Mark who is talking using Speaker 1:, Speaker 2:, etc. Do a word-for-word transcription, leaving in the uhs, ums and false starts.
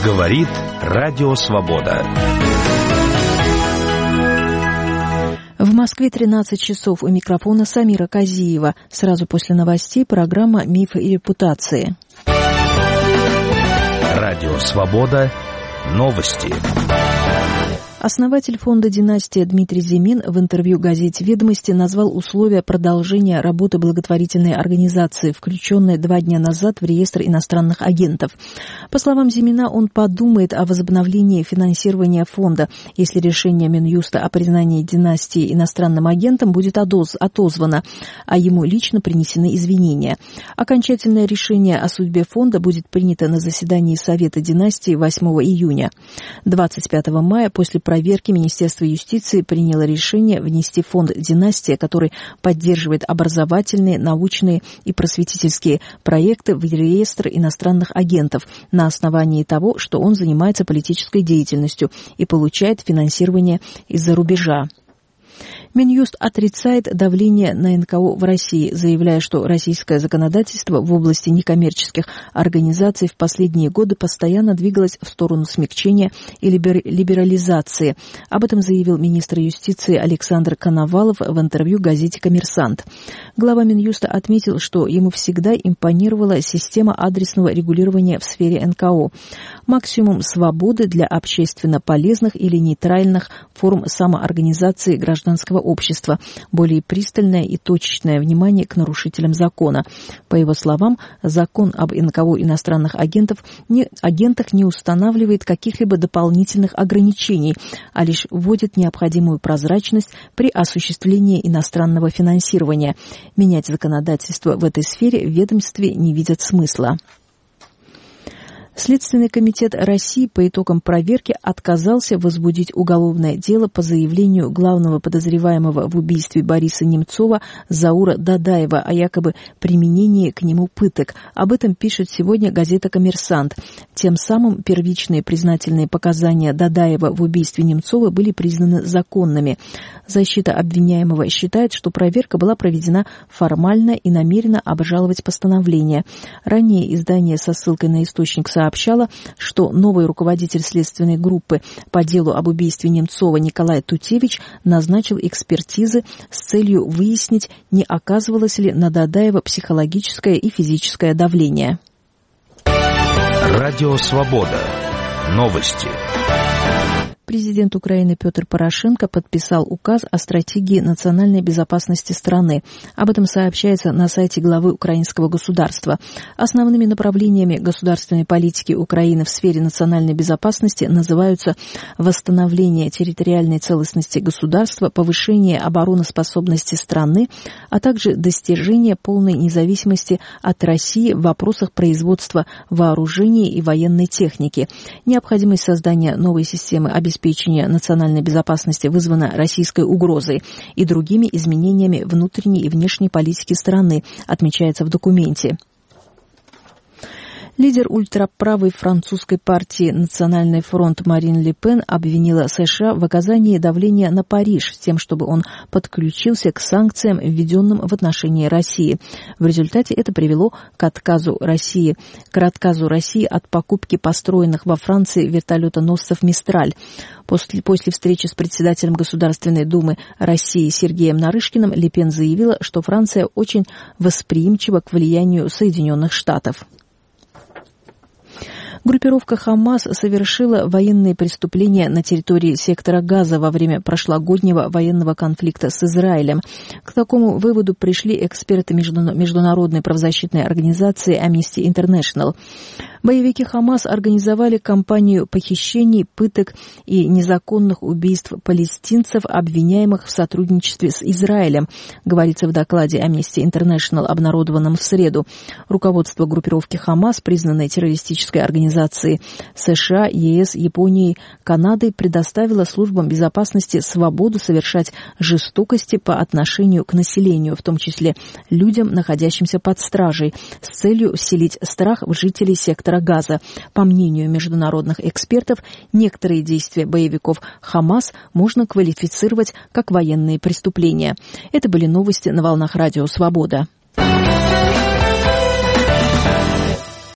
Speaker 1: Говорит Радио Свобода.
Speaker 2: В Москве тринадцать часов. У микрофона Самира Казиева. Сразу после новостей программа «Мифы и репутации».
Speaker 1: Радио Свобода. Новости.
Speaker 2: Основатель фонда «Династия» Дмитрий Зимин в интервью газете «Ведомости» назвал условия продолжения работы благотворительной организации, включенной два дня назад в реестр иностранных агентов. По словам Зимина, он подумает о возобновлении финансирования фонда, если решение Минюста о признании «Династии» иностранным агентом будет отозвано, а ему лично принесены извинения. Окончательное решение о судьбе фонда будет принято на заседании Совета «Династии» восьмого июня. двадцать пятого мая после проверки Министерство юстиции приняло решение внести фонд «Династия», который поддерживает образовательные, научные и просветительские проекты, в реестр иностранных агентов на основании того, что он занимается политической деятельностью и получает финансирование из-за рубежа. Минюст отрицает давление на эн ка о в России, заявляя, что российское законодательство в области некоммерческих организаций в последние годы постоянно двигалось в сторону смягчения и либерализации. Об этом заявил министр юстиции Александр Коновалов в интервью газете «Коммерсант». Глава Минюста отметил, что ему всегда импонировала система адресного регулирования в сфере эн ка о. Максимум свободы для общественно полезных или нейтральных форм самоорганизации гражданского общества, более пристальное и точечное внимание к нарушителям закона. По его словам, закон об эн ка о иностранных агентов не, агентах не устанавливает каких-либо дополнительных ограничений, а лишь вводит необходимую прозрачность при осуществлении иностранного финансирования. Менять законодательство в этой сфере в ведомстве не видят смысла. Следственный комитет России по итогам проверки отказался возбудить уголовное дело по заявлению главного подозреваемого в убийстве Бориса Немцова Заура Дадаева о якобы применении к нему пыток. Об этом пишет сегодня газета «Коммерсант». Тем самым первичные признательные показания Дадаева в убийстве Немцова были признаны законными. Защита обвиняемого считает, что проверка была проведена формально и намеренно обжаловать постановление. Ранее издание со ссылкой на источник сообщало, что новый руководитель следственной группы по делу об убийстве Немцова Николай Тутевич назначил экспертизы с целью выяснить, не оказывалось ли на Дадаева психологическое и физическое давление.
Speaker 1: Радио Свобода. Новости.
Speaker 2: Президент Украины Петр Порошенко подписал указ о стратегии национальной безопасности страны. Об этом сообщается на сайте главы украинского государства. Основными направлениями государственной политики Украины в сфере национальной безопасности называются восстановление территориальной целостности государства, повышение обороноспособности страны, а также достижение полной независимости от России в вопросах производства вооружений и военной техники. Необходимость создания новой системы обеспечения обеспечения национальной безопасности вызвана российской угрозой и другими изменениями внутренней и внешней политики страны, отмечается в документе. Лидер ультраправой французской партии «Национальный фронт» Марин Ле Пен обвинила США в оказании давления на Париж с тем, чтобы он подключился к санкциям, введенным в отношении России. В результате это привело к отказу России, к отказу России от покупки построенных во Франции вертолетоносцев «Мистраль». После, после встречи с председателем Государственной Думы России Сергеем Нарышкиным Ле Пен заявила, что Франция очень восприимчива к влиянию Соединенных Штатов. Группировка «Хамас» совершила военные преступления на территории сектора Газа во время прошлогоднего военного конфликта с Израилем. К такому выводу пришли эксперты международной правозащитной организации Amnesty International. Боевики «Хамас» организовали кампанию похищений, пыток и незаконных убийств палестинцев, обвиняемых в сотрудничестве с Израилем, говорится в докладе Amnesty International, обнародованном в среду. Руководство группировки «Хамас», признанной террористической организацией США, ЕС, Японии, Канады, предоставило службам безопасности свободу совершать жестокости по отношению к населению, в том числе людям, находящимся под стражей, с целью вселить страх в жителей сектора Газа. По мнению международных экспертов, некоторые действия боевиков «Хамас» можно квалифицировать как военные преступления. Это были новости на волнах Радио Свобода.